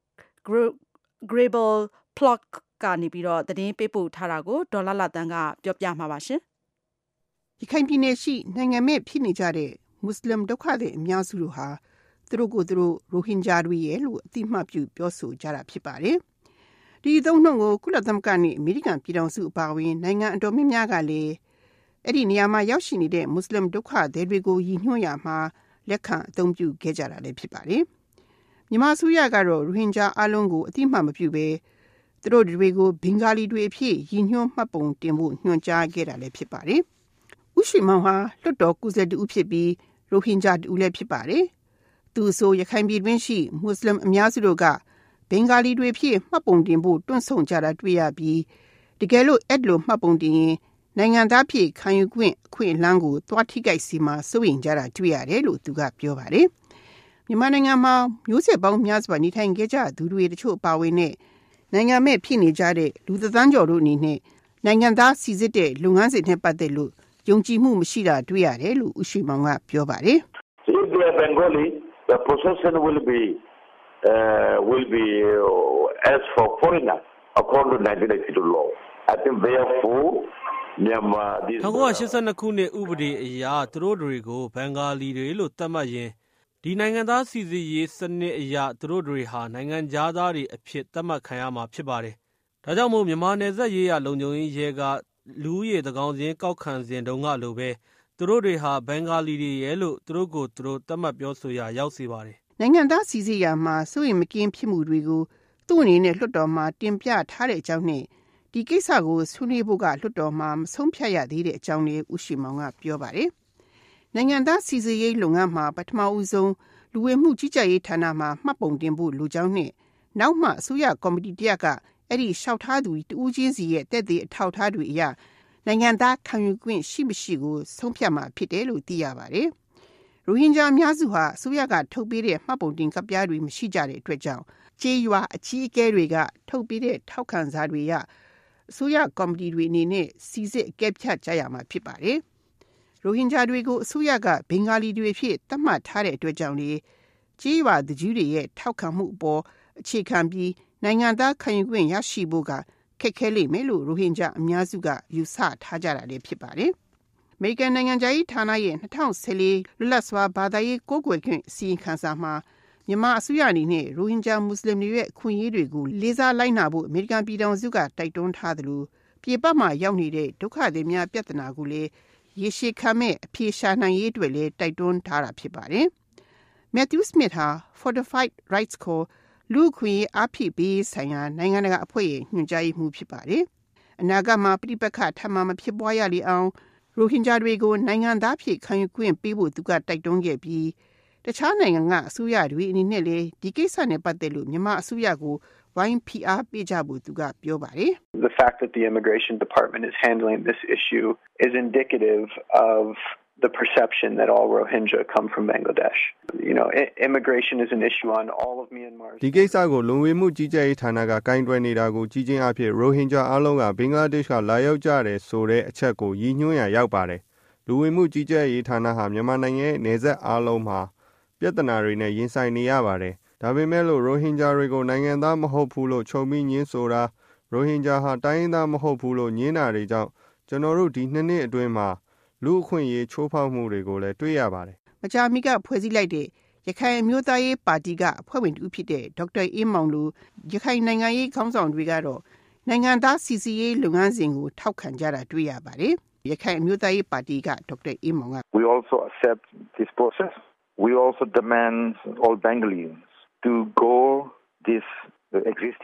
B: Global Plot ကနေပြီးတော့သတင်းပေးပို့ထားတာကိုဒေါ်လာလာတန်းကပြောပြမှာပါရှင်
I: ။ရခိုင်ပြည်နယ်ရှိနိုင်ငံမဲ့ဖြစ်နေကြတဲ့မွတ်စလင်ဒုက္ခသည်အများစုတို့ဟာသူတို့ကိုယ်သူတို့ရိုဟင်ဂျာတွေရဲ့လို့အတိအမှတ်ပြုပြောဆိုကြတာဖြစ်ပါတယ်။ဒီသုံးနှုန်းကိုကုလသမဂ္ဂနဲ့အမေရိကန်ပြည်ထောင်စုအပါအဝင်နိုင်ငံအတော်များများကလည်းအဲ့ဒီနေရာမှာရောက်ရှိနေတဲ့မွတ်စလင်ဒုက္ခသည်တွေကိုရည်ညွှန်းရမှာလက်ခံအသုံးပြုခဲ့ကြတာလည်းဖြစ်ပါတယ်။မြန်မာအစိုးရကတော့ရိုဟင်ဂျာအလုံးကိုအတိအမှတ်မပြုဘဲသူတို့တွေကိုဘင်္ဂါလီတွေအဖြစ်ရည်ညွှန်းမှတ်ပုံတင်ဖို့ညွှန်ကြားခဲ့တာလည်းဖြစ်ပါတယ်။ဦးရှိမောင်ဟာလွတ်တော်ကိုယ်စားတူဖြစ်ပြီးရိုဟင်ဂျာတူလည်းဖြစ်ပါတယ်။သူဆိုရခိုင်ပြည်တွင်းရှိမွတ်စလင်အများစုတို့ကဘင်္ဂါလီတွေဖြစ်မှတ်ပုံတင်ဖို့တွန့်ဆုတ်ကြတာတွေ့ရပြီးတကယ်လို့အဲ့လိုမှတ်ပုံတင်ရင်နိုင်ငံသားဖြစ်ခံယူခွင့်အခွင့်အလမ်းကိုတွားထိကြိုက်စီမှာစိုးရိမ်ကြတာတွေ့ရတယ်လို့သူကပြောပါတယ်။မြန်မာနိုင်ငံမှာမျိုးဆက်ပေါင်းများစွာနေထိုင်ခဲ့ကြသူတွေတချို့ပါဝင်တဲ့နိုင်ငံမဲ့ဖြစ်နေကြတဲ့လူသန်းကျော်တို့အနေနဲ့နိုင်ငံသားစီစစ်တဲ့လုပ်ငန်းစဉ်နဲ့ပတ်သက်လို့ယုံကြည်မှုမရှိတာတွေ့ရတယ်လို့ဦးရှိမောင်ကပြောပါတယ်။
J: If they are Bengali, the procession will be uh, will be uh, as for foreigners according to nineteen eighty-two law. I think therefore Myanmar this
E: ၁၉၈၂ခုနှစ်ဥပဒေအရသူတို့တွေကိုဘင်္ဂါလီတွေလို့သတ်မှတ်ရင်ဒီနိုင်ငံသားစီစစ်ရေးစနစ်အရသူတို့တွေဟာနိုင်ငံသားတွေအဖြစ်သတ်မှတ်ခံရမှာဖြစ်ပါတယ်။ဒါကြောင့်မို့မြန်မာနယ်စပ်ရေးရလုံခြုံရေးရဲကလူဦးရေသကောင်စဉ်ကောက်ခံစဉ်တုန်းကလိုပဲသူတို့တွေဟာဘင်္ဂါလီတွေရဲ့လို့သူတို့ကိုသူတို့သတ်မှတ်ပြောဆိုရရောက်စေပါတယ်
I: ။နိုင်ငံသားစီစစ်ရာမှာစိုးရိမ်မကင်းဖြစ်မှုတွေကိုသူ့အနေနဲ့လွှတ်တော်မှာတင်ပြထားတဲ့အကြောင်းနဲ့ဒီကိစ္စကိုဆွေးနွေးဖို့ကလွှတ်တော်မှာမဆုံးဖြတ်ရသေးတဲ့အကြောင်းလေးဦးရှိမောင်ကပြောပါတယ်။နိုင်ငံသားစီစစ်ရေးလုပ်ငန်းမှာပထမဦးဆုံးလူဝင်မှုကြီးကြပ်ရေးဌာနမှာမှတ်ပုံတင်ဖို့လူကြောင်းနဲ့နောက်မှအစိုးရကော်မတီတရက်ကအဲ့ဒီလျှောက်ထားသူတဦးချင်းစီရဲ့တက်တဲ့အထောက်အထားတွေအရနိုင်ငံသားခံယူခွင့်ရှိမရှိကိုဆုံးဖြတ်မှာဖြစ်တယ်လို့သိရပါတယ်။ရိုဟင်ဂျာအများစုဟာအစိုးရကထုတ်ပေးတဲ့မှတ်ပုံတင်ကဒ်ပြားတွေမရှိကြတဲ့အတွက်ကြောင့်ကျေးရွာအကြီးအကဲတွေကထုတ်ပေးတဲ့ထောက်ခံစာတွေရအစိုးရကော်မတီတွေအနေနဲ့စီစစ်အကဲဖြတ်ကြရမှာဖြစ်ပါတယ်။ရိုဟင်ဂျာတွေကိုအစိုးရကဘင်္ဂါလီတွေဖြစ်သတ်မှတ်ထားတဲ့အတွက်ကြောင့်လေကျေးရွာသူကြီးတွေရဲ့ထောက်ခံမှုအပေါ်အခြေခံပြီးနိုင်ငံသားခံယူခွင့်ရရှိဖို့ကခက်ခဲလိမ့်မယ်လို့ရိုဟင်ဂျာအများစုကယူဆထားကြတာလည်းဖြစ်ပါတယ်။အမေရိကန်နိုင်ငံသားရေးဌာနရဲ့၂၀၁၄လွတ်လပ်စွာဘာသာရေးကိုးကွယ်ခွင့်အစီရင်ခံစာမှာမြန်မာအစိုးရအနေနဲ့ရိုဟင်ဂျာမွတ်စလင်တွေရဲ့အခွင့်အရေးတွေကိုလေးစားလိုက်နာဖို့အမေရိကန်ပြည်ထောင်စုကတိုက်တွန်းထားသလိုပြည်ပမှာရောက်နေတဲ့ဒုက္ခသည်များပြဿနာကိုလည်းရေရှည်ခံမဲ့အဖြေရှာနိုင်ရေးအတွက်လည်းတိုက်တွန်းထားတာဖြစ်ပါတယ်။ Matthew Smith ဟာ Fortified Rights ကိုလူခွင့်အဖြစ်ပေးဆိုင်ရာနိုင်ငံတကာအဖွဲ့ရဲ့ညွှန်ကြားရေးမှူးဖြစ်ပါတယ်။အနာဂတ်မှာပြိပက္ခထပ်မံမဖြစ်ပွားရလေအောင်ရိုဟင်ဂျာတွေကိုနိုင်ငံသားဖြစ်ခံယူခွင့်ပေးဖို့သူကတိုက်တွန်းခဲ့ပြီးတခြားနိုင်ငံကအစိုးရတွေအနေနဲ့လည်းဒီကိစ္စနဲ့ပတ်သက်လို့မြန်မာအစိုးရကိုဝိုင်းဖိအားပေးကြဖို့သူကပြောပါတယ်။
K: The fact that the immigration department is handling this issue is indicative of the perception that all Rohingya come from Bangladesh. You know, immigration is an issue on all of Myanmar.
L: ဒီကိစ္စကိုလုံခြုံမှုကြီးကြပ်ရေးဌာနကကိုင်တွယ်နေတာကိုကြီးချင်းအဖြစ် Rohingya အလုံးကဘင်္ဂလားဒေ့ရှ်ကလာရောက်ကြတယ်ဆိုတဲ့အချက်ကိုရည်ညွှန်းရရောက်ပါတယ်။လူဝင်မှုကြီးကြပ်ရေးဌာနဟာမြန်မာနိုင်ငံရဲ့နယ်စပ်အလုံးမှာပြဿနာတွေနဲ့ရင်ဆိုင်နေရပါတယ်။ဒါပေမဲ့လို့ Rohingya တွေကိုနိုင်ငံသားမဟုတ်ဘူးလို့ချုပ်ပြီးညင်းဆိုတာ Rohingya ဟာတိုင်းရင်းသားမဟုတ်ဘူးလို့ညင်းတာတွေကြောင့်ကျွန်တော်တို့ဒီနှစ်နှစ်အတွင်းမှာလူအခွင့်အရေးချိုးဖောက်မှုတွေကိုလည်းတွေ့ရပါတယ်
I: ။မကြာမီကဖွဲ့စည်းလိုက်တဲ့ရခိုင်အမျိုးသားရေးပါတီကအဖွဲ့ဝင်တူဖြစ်တဲ့ဒေါက်တာအေးမောင်လူရခိုင်နိုင်ငံရေးခေါင်းဆောင်တွေကတော့နိုင်ငံသားစီစီရေးလုပ်ငန်းစဉ်ကိုထောက်ခံကြတာတွေ့ရပါတယ်။ရခိုင်အမျိုးသားရေးပါတီကဒေါက်တာအေးမောင်က
J: We also accept this process. We also demand all Bengalis to go this existing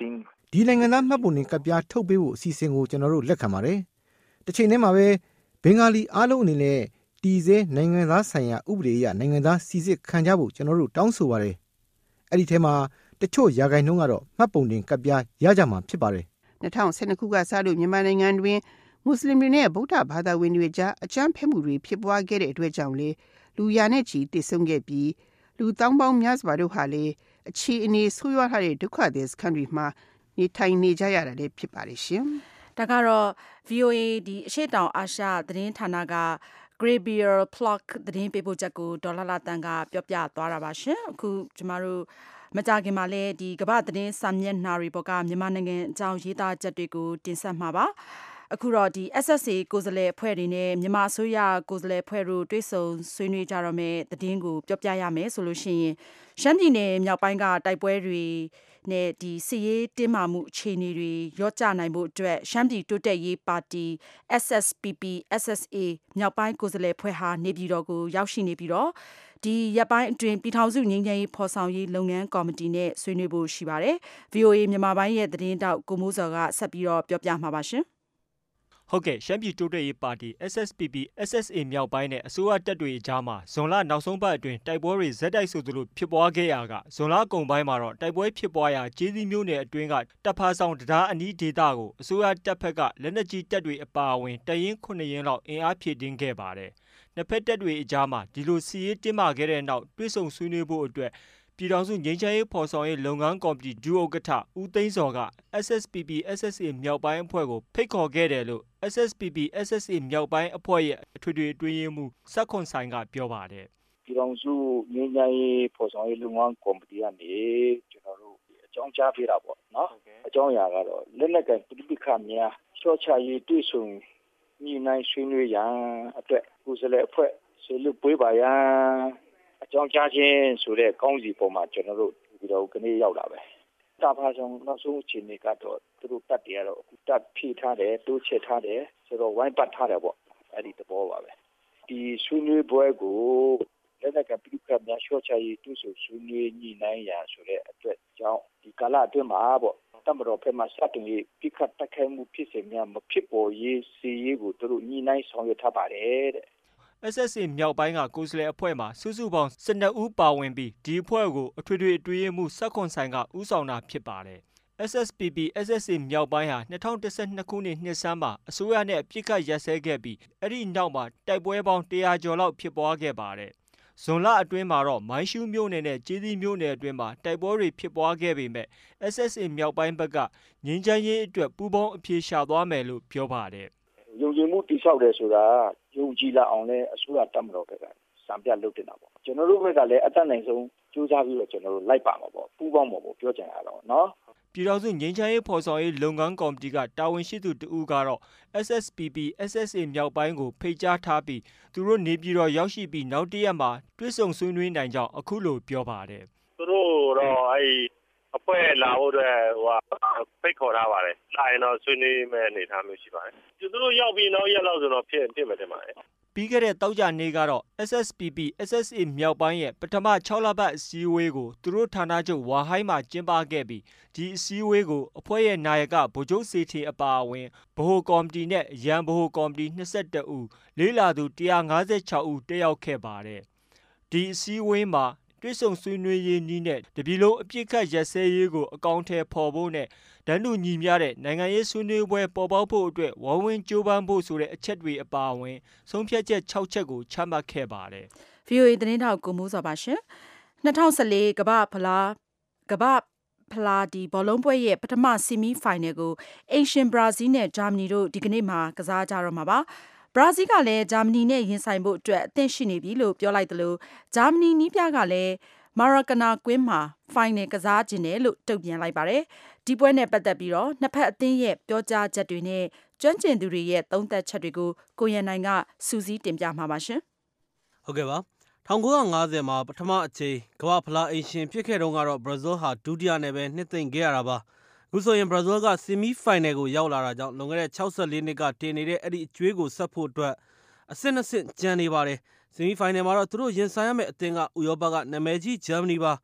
C: ဒီနိုင်ငံသားမှတ်ပုံတင်ကဒ်ပြားထုတ်ပေးဖို့အစီအစဉ်ကိုကျွန်တော်တို့လက်ခံပါတယ်။တစ်ချိန်တည်းမှာပဲဘင်္ဂါလီအားလုံးအနေနဲ့တည်ဆဲနိုင်ငံသားဆိုင်ရာဥပဒေအရနိုင်ငံသားစီစစ်ခံကြဖို့ကျွန်တော်တို့တောင်းဆိုပါတယ်။အဲ့ဒီထဲမှာတချို့ရာခိုင်နှုန်းကတော့မှတ်ပုံတင်ကဒ်ပြားရကြမှာဖြစ်ပါတယ်
I: ။၂၀၁၂ခုကစလို့မြန်မာနိုင်ငံတွင်မွတ်စလင်တွေနဲ့ဗုဒ္ဓဘာသာဝင်တွေကြားအကြမ်းဖက်မှုတွေဖြစ်ပွားခဲ့တဲ့အတွက်ကြောင့်လေလူရာနဲ့ချီတည်ဆုံခဲ့ပြီးလူတောင်းပေါင်းများစွာတို့ဟာလေအခြေအနေဆိုးရွားထားတဲ့ဒုက္ခသည်စခန်းတွေမှာနေထိုင်နေကြရတာလည်းဖြစ်ပါတယ်ရှင်
B: ။ဒါကတော့ ဗွီအိုအေ ဒီအရှေ့တောင်အာရှသတင်းဌာနက Grey Bear Flock သတင်းပေးပို့ချက်ကိုဒေါ်လာလာတန်ကပြောပြသွားတာပါရှင်။အခုကျမတို့မကြခင်မှာလည်းဒီကမ္ဘာသတင်းစာမျက်နှာတွေပေါ်ကမြန်မာနိုင်ငံအကြောင်းရေးသားချက်တွေကိုတင်ဆက်မှာပါ။အခုတော့ဒီ S S A ကိုယ်စားလှယ်အဖွဲ့တွေနဲ့မြန်မာအစိုးရကိုယ်စားလှယ်အဖွဲ့တို့တွေ့ဆုံဆွေးနွေးကြတော့မယ်သတင်းကိုပြောပြရမယ်ဆိုလို့ရှိရင်ရှမ်းပြည်နယ်မြောက်ပိုင်းကတိုက်ပွဲတွေနဲ့ဒီစစ်ရေးတင်းမာမှုအခြေအနေတွေရော့ကျနိုင်ဖို့အတွက်ရှမ်းပြည်တိုးတက်ရေးပါတီ S S P P S S A မြောက်ပိုင်းကိုယ်စားလှယ်အဖွဲ့ဟာနေပြည်တော်ကိုရောက်ရှိနေပြီးတော့ဒီရပ်ပိုင်းအတွင်းပြည်ထောင်စုငြိမ်းချမ်းရေးဖော်ဆောင်ရေးလုပ်ငန်းကော်မတီနဲ့ဆွေးနွေးဖို့ရှိပါတယ်။ V O A မြန်မာပိုင်းရဲ့သတင်းတောက်ကိုမိုးစော်ကဆက်ပြီးတော့ပြောပြမှာပါရှင်
M: ။ဟုတ်ကဲ့ရှမ်းပြည်တိုးတက်ရေးပါတီ S S P P S S A မြောက်ပိုင်းနဲ့အစိုးရတပ်တွေအကြားမှာဇွန်လနောက်ဆုံးပတ်အတွင်းတိုက်ပွဲတွေဇက်တိုက်ဆိုသလိုဖြစ်ပွားခဲ့ရာကဇွန်လကုန်ပိုင်းမှာတော့တိုက်ပွဲဖြစ်ပွားရာကျေးသီးမြို့နယ်အတွင်းကတပ်ဖားဆောင်တရားအနီးဒေသကိုအစိုးရတပ်ဖက်ကလက်နက်ကြီးတပ်တွေအပါအဝင်တပ်ရင်းခုနှစ်ရင်းလောက်အင်အားဖြည့်တင်းခဲ့ပါတယ်။နှစ်ဖက်တပ်တွေအကြားမှာဒီလိုစီရေးတင်းမာခဲ့တဲ့နောက်တွဲဆုံဆွေးနွေးဖို့အတွက်ပြည်ထောင်စုငြိမ်းချမ်းရေးဖော်ဆောင်ရေးလုပ်ငန်းကော်မတီဒုဥက္ကဋ္ဌဦးသိန်းစော်က S S P P S S A မြောက်ပိုင်းအဖွဲ့ကိုဖိတ်ခေါ်ခဲ့တယ်လို့ S S P P S S A မြောက်ပိုင်းအဖွဲ့ရဲ့အထွေထွေအတွင်းရေးမှူးစက္ခွန်ဆိုင်ကပြောပါတယ်
N: ။ပြည်ထောင်စုငြိမ်းချမ်းရေးဖော်ဆောင်ရေးလုပ်ငန်းကော်မတီကနေကျွန်တော်တို့အကြောင်းကြားပေးတာပေါ့နော်။အကြောင်းအရာကတော့လက်နက်ကင်ပြည်ပခါများရှော့ချရေးတွေ့ဆုံညီနိုင်ဆွေးနွေးရန်အတွက်ကိုယ်စားလှယ်အဖွဲ့ဆွေးနွေးပွဲပါရန်အကြောင်းကြားခြင်းဆိုတဲ့ကောင်းစီပေါ်မှာကျွန်တော်တို့ဒီတော့ကနေရောက်လာပဲတာဖာဆောင်နောက်ဆုံးအခြေအနေကတော့သူတို့တက်တယ်ကတော့အခုတက်ဖြည့်ထားတယ်တိုးချဲ့ထားတယ်ဆိုတော့ဝိုင်းပတ်ထားတယ်ပေါ့အဲ့ဒီသဘောပါပဲဒီဆွေးနွေးပွဲကိုလက်နက်ကပြည်ကများရှော့ချရေးတူဆိုဆွေးနွေးညှိနှိုင်းရာဆိုတဲ့အတွက်ကြောင့်ဒီကာလအတွင်းမှာပေါ့တမတော်ဖက်မှာစတင်ပြီးပြစ်ခတ်တိုက်ခိုက်မှုဖြစ်စဉ်များမဖြစ်ပေါ်ရေးစီရေးကိုသူတို့ညှိနှိုင်းဆောင်ရွက်ထားပါတယ်တဲ့
M: S S A မြောက်ပိုင်းကကိုယ်စားလှယ်အဖွဲ့မှာစုစုပေါင်း၁၂ဦးပါဝင်ပြီးဒီအဖွဲ့ကိုအထွေထွေအတွင်းရေးမှူးစက္ခွန်ဆိုင်ကဦးဆောင်တာဖြစ်ပါတယ်။ S S P P S S A မြောက်ပိုင်းဟာ၂၀၁၂ခုနှစ်နှစ်ဆန်းမှာအစိုးရနဲ့ပြစ်ခတ်ရပ်စဲခဲ့ပြီးအဲ့ဒီနောက်မှာတိုက်ပွဲပေါင်း၁၀၀ကျော်လောက်ဖြစ်ပွားခဲ့ပါတယ်။ဇွန်လအတွင်းမှာတော့မိုင်းရှူးမြို့နယ်နဲ့ကျေးသီးမြို့နယ်အတွင်းမှာတိုက်ပွဲတွေဖြစ်ပွားခဲ့ပေမဲ့ S S A မြောက်ပိုင်းဘက်ကငြိမ်းချမ်းရေးအတွက်ပူးပေါင်းအဖြေရှာသွားမယ်လို့ပြောပါတယ်
N: ။ယုံကြည်မှုတိဆောက်တယ်ဆိုတာယုံကြည်လာအောင်လဲအစိုးရတပ်မတော်ဘက်ကစံပြလုပ်တင်တာပေါ့ကျွန်တော်တို့ဘက်ကလည်းအတတ်နိုင်ဆုံးကြိုးစားပြီးတော့ကျွန်တော်တို့လိုက်ပါမှာပေါ့ပူးပေါင်းမှာပေါ့ပြောကြရတော့နော်
M: ပြည်ထောင်စုငြိမ်းချမ်းရေးဖော်ဆောင်ရေးလုပ်ငန်းကော်မတီကတာဝန်ရှိသူတဦးကတော့ S S P P S S A မြောက်ပိုင်းကိုဖိတ်ကြားထားပြီးသူတို့နေပြည်တော်ရောက်ရှိပြီးနောက်တရက်မှာတွဲဆုံဆွေးနွေးနိုင်ကြောင်းအခုလိုပြောပါတယ်
O: သူတို့တော့အဲ့အဖွဲ့လာဖို့အတွက်ဟိုဖိတ်ခေါ်ထားပါတယ်လာရင်တော့ဆွေးနွေးမယ့်အနေအထားမျိုးရှိပါတယ်သူတို့ရောက်ပြီးနောက်ရက်လောက်ဆိုတော့ဖြစ်ဖြစ်မယ်တင်ပါတယ်
M: ပြီးခဲ့တဲ့တောက်ကြနေ့ကတော့ S S P P S S A မြောက်ပိုင်းရဲ့ပထမ၆လပတ်အစည်းအဝေးကိုသူတို့ဌာနချုပ်ဝါဟိုင်းမှာကျင်းပခဲ့ပြီးဒီအစည်းအဝေးကိုအဖွဲ့ရဲ့နာယကဗိုလ်ချုပ်စေတီအပါအဝင်ဗဟိုကော်မတီနဲ့ရန်ဗဟိုကော်မတီ၂၁ဦးလေးလာသူ၁၅၆ဦးတက်ရောက်ခဲ့ပါတယ်ဒီအစည်းအဝေးမှာတွဲဆုံဆွေးနွေးရေးနည်းနဲ့တပြည်လုံးအပြစ်ခတ်ရက်စဲရေးကိုအကောင့်ထဲပေါ်ဖို့နဲ့ဒန်းတူညီမျှတဲ့နိုင်ငံရေးဆွေးနွေးပွဲပေါ်ပေါက်ဖို့အတွက်ဝိုင်းဝန်းကြိုးပမ်းဖို့ဆိုတဲ့အချက်တွေအပါအဝင်ဆုံးဖြတ်ချက်၆ချက်ကိုချမှတ်ခဲ့ပါတယ်
B: ။ V O A သတင်းထောက်ကိုမိုးစောပါရှင်။၂၀၁၄ကမ္ဘာဖလားကမ္ဘာဖလားဒီဘောလုံးပွဲရဲ့ပထမဆီမီဖိုင်နယ်ကိုအိမ်ရှင်ဘရာဇီးနဲ့ဂျာမနီတို့ဒီကနေ့မှာကစားကြတော့မှာပါ။ဘရာဇီးကလည်းဂျာမနီနဲ့ရင်ဆိုင်ဖို့အတွက်အသင့်ရှိနေပြီလို့ပြောလိုက်သလိုဂျာမနီနီးပြကလည်းမာရာကနာကွင်းမှာဖိုင်နယ်ကစားခြင်းတယ်လို့တုံ့ပြန်လိုက်ပါတယ်။ဒီပွဲနဲ့ပတ်သက်ပြီးတော့နှစ်ဖက်အသင်းရဲ့ပြောကြားချက်တွေနဲ့ကျွမ်းကျင်သူတွေရဲ့သုံးသပ်ချက်တွေကိုကိုရန်နိုင်ကစူးစီးတင်ပြမှာပါရှင်
E: ။ဟုတ်ကဲ့ပါ။၁၉၅၀မှာပထမအကြိမ်ကမ္ဘာဖလားအိမ်ရှင်ဖြစ်ခဲ့တုန်းကတော့ဘရာဇီးဟာဒုတိယနဲ့ပဲနှစ်သိမ့်ခဲ့ရတာပါ။အခုဆိုရင်ဘရာဇီးကဆီမီဖိုင်နယ်ကိုရောက်လာတာကြောင့်လွန်ခဲ့တဲ့၆၄နှစ်ကတင်နေတဲ့အဲ့ဒီအကျွေးကိုဆက်ဖို့အတွက်အဆင့်နှစ်ဆင့်ကျန်နေပါတယ်။ဆီမီဖိုင်နယ်မှာတော့သူတို့ရင်ဆိုင်ရမယ့်အသင်းကဥရောပကနာမည်ကြီးဂျာမနီပါ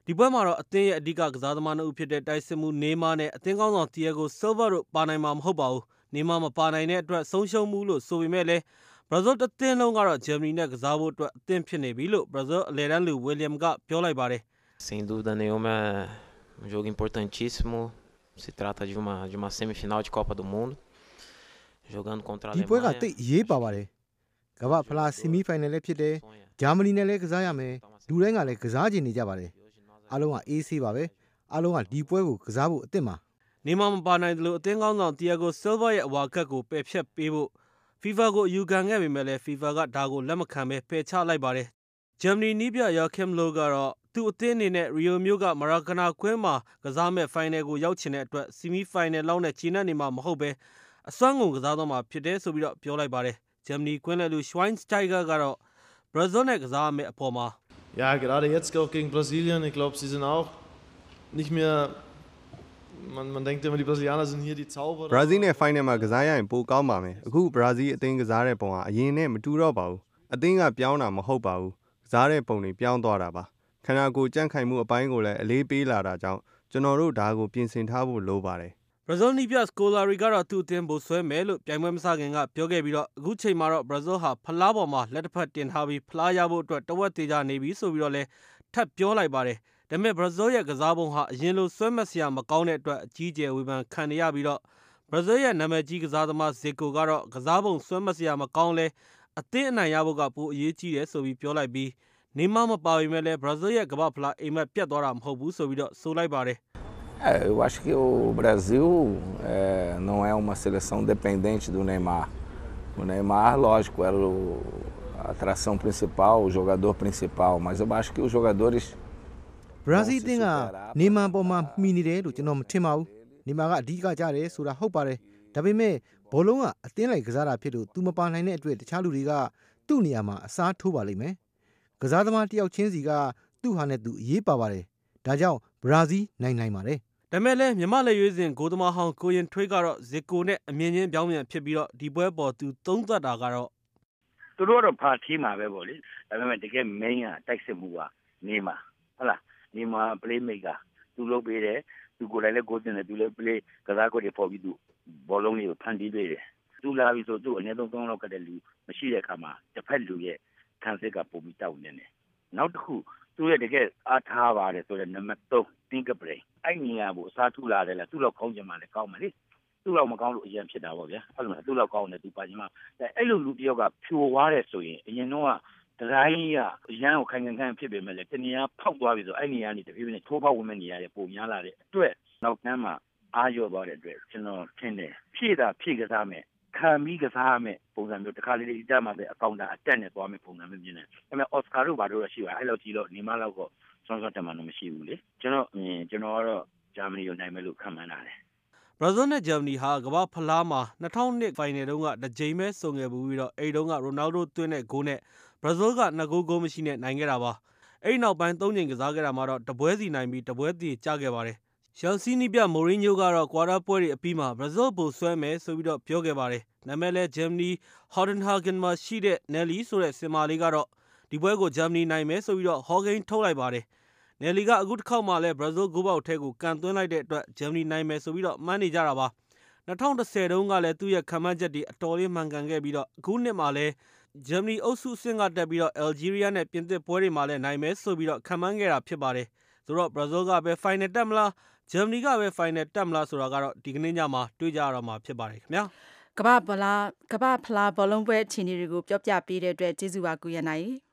E: ဒီပွဲမှာတော့အသင်းရဲ့အဓိကကစားသမားနှစ်ဦးဖြစ်တဲ့တိုက်စစ်မှုနေမာနဲ့အသင်းကောင်းဆောင်တီယာဂိုဆီလ်ဗာတို့ပါနိုင်မှာမဟုတ်ပါဘူးနေမာမပါနိုင်တဲ့အတွက်ဆုံးရှုံးမှုလို့ဆိုပေမဲ့လည်းဘရာဇီးတစ်သင်းလုံးကတော့ဂျာမနီနဲ့ကစားဖို့အတွက်အသင့်ဖြစ်နေပြီလို့ဘရာဇီးအလယ်တန်းလူဝီလျံကပြောလိုက်ပါတယ်
P: Sem dúvida nenhuma é um jogo importantíssimo. Se trata de uma de uma semifinal de Copa do Mundo. Jogando contra a Alemanha.
C: ဒီပွဲကတိတ်ရေးပါပါတယ်ကမ္ဘာဖလားဆီမီဖိုင်နယ်လည်းဖြစ်တယ်ဂျာမနီနဲ့လည်းကစားရမယ်လူတိုင်းကလည်းကစားချင်နေကြပါတယ်အားလုံးကအေးဆေးပါပဲအားလုံးကဒီပွဲကိုကစားဖို့အသင့်ပါ
E: နေမာမပါနိုင်တယ်လို့အသင်းကောင်းဆောင်တီယာဂိုဆီလ်ဗာရဲ့အဝါကတ်ကိုပယ်ဖျက်ပေးဖို့ FIFA ကိုအယူခံခဲ့ပေမဲ့လည်း FIFA ကဒါကိုလက်မခံဘဲပယ်ချလိုက်ပါတယ်ဂျာမနီနီးပြယာခမ်လိုကတော့သူ့အသင်းအနေနဲ့ရီယိုမြို့ကမရာကနာကွင်းမှာကစားမဲ့ဖိုင်နယ်ကိုရောက်ချင်တဲ့အတွက်ဆီမီဖိုင်နယ်လောက်နဲ့ချီနှံ့နေမှာမဟုတ်ဘဲအစွမ်းကုန်ကစားတော့မှာဖြစ်တယ်ဆိုပြီးတော့ပြောလိုက်ပါတယ်ဂျာမနီကွင်းလယ်လူရှဝိုင်းစတိုင်ဂါကတော့ဘရာဇီးနဲ့ကစားမဲ့အပေါ်မှာ
Q: Ja, gerade jetzt auch gegen Brasilien, ich glaube, sie sind auch nicht mehr man man denkt immer die Brasilianer sind hier die Zauberer.
L: Brazil နဲ့ final မှာကစားရရင်ပိုကောင်းပါမယ်အခု Brazil အသင်းကစားတဲ့ပုံကအရင်နဲ့မတူတော့ပါဘူးအသင်းကပြောင်းတာမဟုတ်ပါဘူးကစားတဲ့ပုံတွေပြောင်းသွားတာပါခန္ဓာကိုယ်ကြန့်ခိုင်မှုအပိုင်းကိုလည်းအလေးပေးလာတာကြောင့်ကျွန်တော်တို့ဒါကိုပြင်ဆင်ထားဖို့လိုပါတယ်
E: ဘရာဇီးနီးပြစကိုလာရီကတော့သူ့အသင်းကိုဆွဲမယ်လို့ပြိုင်ပွဲမစခင်ကပြောခဲ့ပြီးတော့အခုချိန်မှာတော့ဘရာဇီးဟာဖလားပေါ်မှာလက်တစ်ဖက်တင်ထားပြီးဖလားရဖို့အတွက်တဝက်သေးကြနေပြီဆိုပြီးတော့လည်းထပ်ပြောလိုက်ပါတယ်ဒါပေမဲ့ဘရာဇီးရဲ့ကစားပုံဟာအရင်လိုဆွဲမစရာမကောင်းတဲ့အတွက်အကြီးကျယ်ဝေဖန်ခံရပြီးတော့ဘရာဇီးရဲ့နာမည်ကြီးကစားသမားဇီကိုကတော့ကစားပုံဆွဲမစရာမကောင်းလဲအသင်းအနိုင်ရဖို့ကပိုအရေးကြီးတယ်ဆိုပြီးပြောလိုက်ပြီးနေမမပါပေမဲ့လည်းဘရာဇီးရဲ့ကမ္ဘာဖလားအိမ်မက်ပြတ်သွားတာမဟုတ်ဘူးဆိုပြီးတော့ဆိုလိုက်ပါတယ်
R: É, eu acho que o Brasil é, não é uma seleção dependente do Neymar. O Neymar, lógico, era o, a atração principal, o jogador principal, mas eu acho que os jogadores.
C: Brazil တင်ကနေမာပေါ်မှာမှီနေတယ်လို့ကျွန်တော်မထင်ပါဘူးနေမာကအဓိကကြတယ်ဆိုတာဟုတ်ပါတယ်ဒါပေမဲ့ဘောလုံးကအသင်းလိုက်ကစားတာဖြစ်လို့သူမပါနိုင်တဲ့အတွက်တခြားလူတွေကသူ့နေရာမှာအစားထိုးပါလိမ့်မယ်ကစားသမားတယောက်ချင်းစီကသူ့ဟာနဲ့သူအရေးပါပါတယ်ဒါကြောင့် Brazil နိုင်နိုင်ပါတယ်
E: ဒါမဲ့လည်းမြန်မာလက်ရွေးစင်ဂိုးသမားဟောင်းကိုရင်ထွေးကတော့ဇီကိုနဲ့အမြင်ချင်းပြောင်းပြန်ဖြစ်ပြီးတော့ဒီပွဲပေါ်သူသုံးသပ်တာကတော့
S: သူတို့ကတော့ဖာထီးမှာပဲပေါ့လေဒါပေမဲ့တကယ် main ကတိုက်စစ်မှုကနေမှာဟုတ်လားနေမှာ play maker သူလုပ်ပေးတယ်သူကိုယ်တိုင်လည်းကိုယ်တင်တယ်သူလည်း play ကစားကိုယ်တွေပေါ်ပြီးသူဘောလုံးတွေကိုဖန်တီးပေးတယ်သူလာပြီးဆိုသူအနည်းဆုံးသုံးလောက်ကတည်းကလူမရှိတဲ့အခါမှာတစ်ဖက်လူရဲ့ခံစစ်ကပုံပြီးတောက်နေတယ်နောက်တစ်ခုသူရဲ့တကယ်အားထားပါတယ်ဆိုတဲ့နံပါတ်သုံး think brain အဲ့နေရာကိုအစားထိုးလာတယ်လားသူ့လောက်ကောင်းချင်မှလည်းကောင်းမယ်လေသူ့လောက်မကောင်းလို့အရင်ဖြစ်တာပေါ့ဗျာဟုတ်လားသူ့လောက်ကောင်းတယ်သူပါချင်မှအဲ့လိုလူတယောက်ကဖြိုသွားတယ်ဆိုရင်အရင်တော့ကဒရိုင်းကအရန်ကိုခိုင်ခိုင်ခိုင်ဖြစ်ပေမဲ့လည်းတနေရာဖောက်သွားပြီဆိုအဲ့နေရာကနေတဖြည်းဖြည်းထိုးပေါက်ဝင်မဲ့နေရာတွေပုံများလာတဲ့အတွက်နောက်တန်းမှာအားရော့သွားတဲ့အတွက်ကျွန်တော်ထင်တယ်ဖြည့်တာဖြည့်ကစားမယ်ခံပြီးကစားမယ်ပုံစံမျိုးတစ်ခါလေးလေးကြမှာပဲအကောင့်တာအတက်နဲ့သွားမယ်ပုံစံမျိုးမြင်တယ်ဒါပေမဲ့အော်စကာတို့ဘာလို့ရရှိပါအဲ့လိုကြည့်လို့နေမလောက်တော့ဆွမ်းဆွမ်းတက်မှတော့မရှိဘူးလေကျွန်တော်အင်းကျွန်တော်ကတော့ဂျာမနီကိုနိုင်မယ်လို့ခန့်မှန်းတာလေ
E: ဘရာဇီးနဲ့ဂျာမနီဟာကမ္ဘာဖလားမှာ၂၀၀၂ဖိုင်နယ်တုန်းကတစ်ကြိမ်ပဲဆုံခဲ့ပြီးတော့အဲ့တုန်းကရိုနယ်ဒိုသွင်းတဲ့ဂိုးနဲ့ဘရာဇီးကနှစ်ဂိုးဂိုးမရှိနဲ့နိုင်ခဲ့တာပါအဲ့နောက်ပိုင်းသုံးကြိမ်ကစားခဲ့တာမှာတော့တပွဲစီနိုင်ပြီးတပွဲစီကျခဲ့ပါတယ်ရှယ်ဆီနီးပြမိုရင်းညိုကတော့ကွာတာပွဲတွေအပြီးမှာဘရာဇီးဘိုဆွဲမယ်ဆိုပြီးတော့ပြောခဲ့ပါတယ်နာမည်လဲဂျာမနီဟော်ဒန်ဟာဂင်မှာရှိတဲ့နယ်လီဆိုတဲ့စင်မာလေးကတော့ဒီပွဲကိုဂျာမနီနိုင်မယ်ဆိုပြီးတော့ဟော်ဂိန်းထုတ်လိုက်ပါတယ်နယ်လီကအခုတစ်ခေါက်မှလည်းဘရာဇီးဂိုးပေါက်ထဲကိုကန်သွင်းလိုက်တဲ့အတွက်ဂျာမနီနိုင်မယ်ဆိုပြီးတော့မှန်းနေကြတာပါ၂၀၁၀တုန်းကလည်းသူ့ရဲ့ခံမှန်းချက်တွေအတော်လေးမှန်ကန်ခဲ့ပြီးတော့အခုနှစ်မှာလည်းဂျာမနီအုပ်စုအဆင့်ကတက်ပြီးတော့အယ်ဂျီးရီးယားနဲ့ပြင်သစ်ပွဲတွေမှာလည်းနိုင်မယ်ဆိုပြီးတော့ခံမှန်းခဲ့တာဖြစ်ပါတယ်ဆိုတော့ဘရာဇီးကပဲဖိုင်နယ်တက်မလားဂျာမနီကပဲဖိုင်နယ်တက်မလားဆိုတာကတော့ဒီကနေ့ညမှာတွေးကြရတော့မှာဖြစ်ပါတယ်ခင်ဗျာ
B: ကမ္ဘာဖလားကမ္ဘာဖလားဘောလုံးပွဲအခြေအနေတွေကိုပြောပြပေးတဲ့အတွက်ကျေးဇူးပါကိုရနိုင်